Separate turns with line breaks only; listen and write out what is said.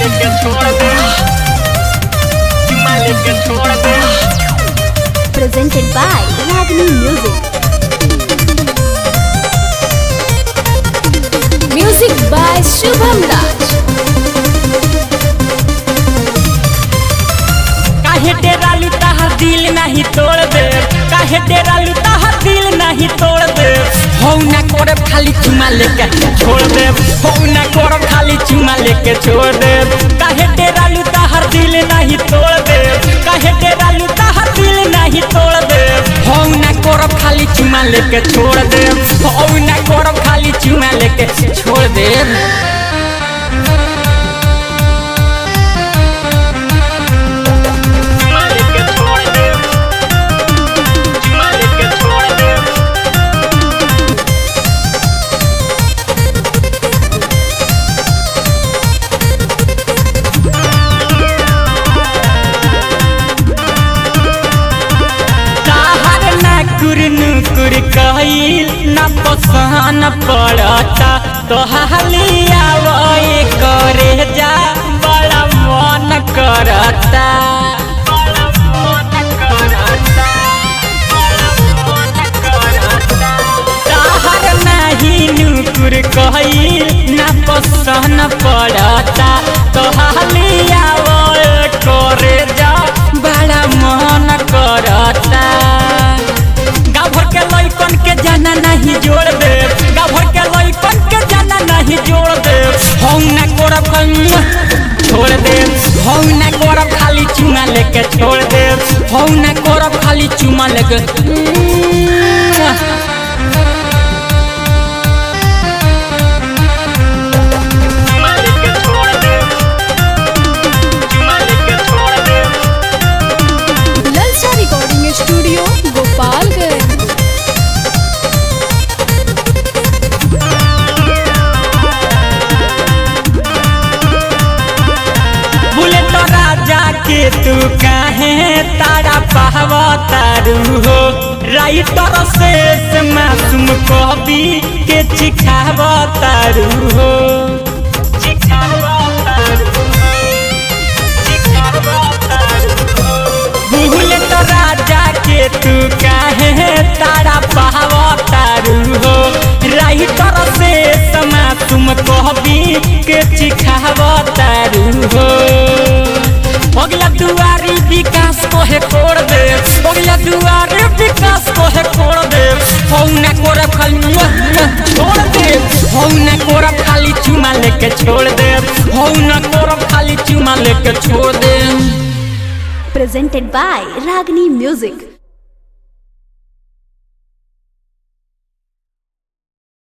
लेके छोड़ दे, चुमा लेके छोड़ दे।
Presented by Ragini Music. Music by Shubham Raj.
काहे डेरा लुटा हर दिल नहीं तोड़ दे, काहे डेरा लुटा हर दिल नहीं तोड़ दे। हो ना करब खाली चुमा लेके छोड़ दे, हो ना करब खाली चुमा लेके छोड़ दे। काहे डेरा लुटा हर दिल नहीं तोड़ दे, काहे डेरा लुटा हर दिल नहीं तोड़ दे। हो ना करब खाली चुमा लेके छोड़ दे, हो ना करब खाली चुमा लेके छोड़ दे। नुकुर कहिल न पसान पड़ता तोहलिया वही करे जा बड़ा मन करता। तहर नहीं नुकुर कहिल न पसान पड़ता तोहलिया वही करे जा बड़ा मन करता। के जाना नहीं जोड़ दे, गाभर के लइकन के जाना नहीं जोड़ दे। हौ ना करब छोड़ दे, हौ ना करब खाली चुमा लेके छोड़ दे, हौ ना करब खाली चुमा लेके।
ललचा रिकॉर्डिंग स्टूडियो गोपालगंज।
के तू काहे तारा पावा तारू हो, राइटर से मासूम कवि के चिखावा तारू हो। भूल तो राजा के तू काहे तारा पावा तारू हो, राइटर से मासूम कवि के चिखावा तारू हो। अगला दुआरी विकास को है कोड़ दे, अगला दुआरी विकास को है कोड़ दे। हौ ना करब खाली छोड़ दे, हौ ना करब खाली चुमा लेके छोड़ दे, हौ ना करब खाली चुमा लेके छोड़ दे।
Presented by Ragini Music.